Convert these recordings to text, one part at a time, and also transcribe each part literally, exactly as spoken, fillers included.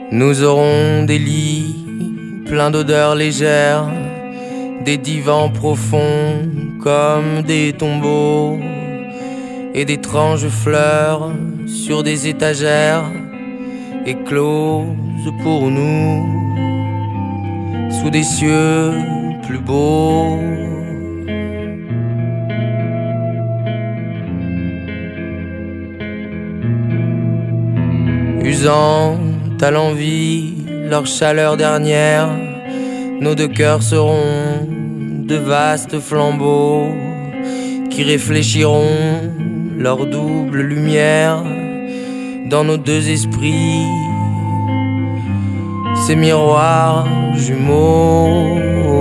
Nous aurons des lits pleins d'odeurs légères, des divans profonds comme des tombeaux, et d'étranges fleurs sur des étagères écloses pour nous, sous des cieux plus beaux. Usant à l'envie leur chaleur dernière, nos deux cœurs seront de vastes flambeaux qui réfléchiront leur double lumière dans nos deux esprits, ces miroirs jumeaux.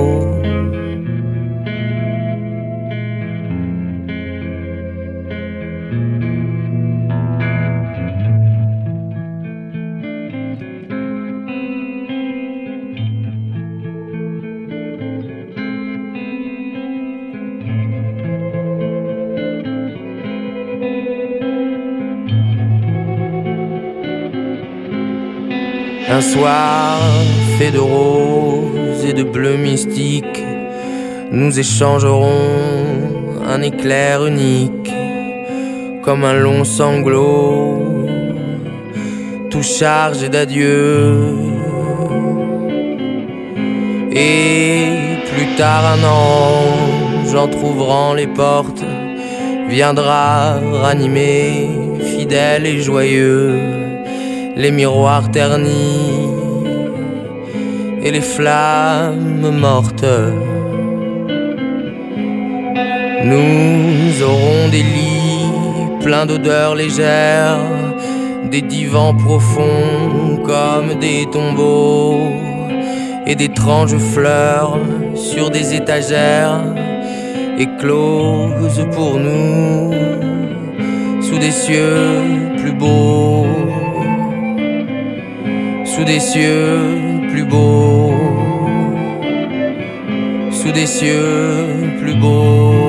Un soir fait de roses et de bleu mystique, nous échangerons un éclair unique, comme un long sanglot, tout chargé d'adieu. Et plus tard un ange, entr'ouvrant les portes, viendra ranimer, fidèle et joyeux, les miroirs ternis et les flammes mortes. Nous aurons des lits pleins d'odeurs légères, des divans profonds comme des tombeaux, et d'étranges fleurs sur des étagères écloses pour nous, sous des cieux plus beaux. Sous des cieux plus beaux, sous des cieux plus beaux.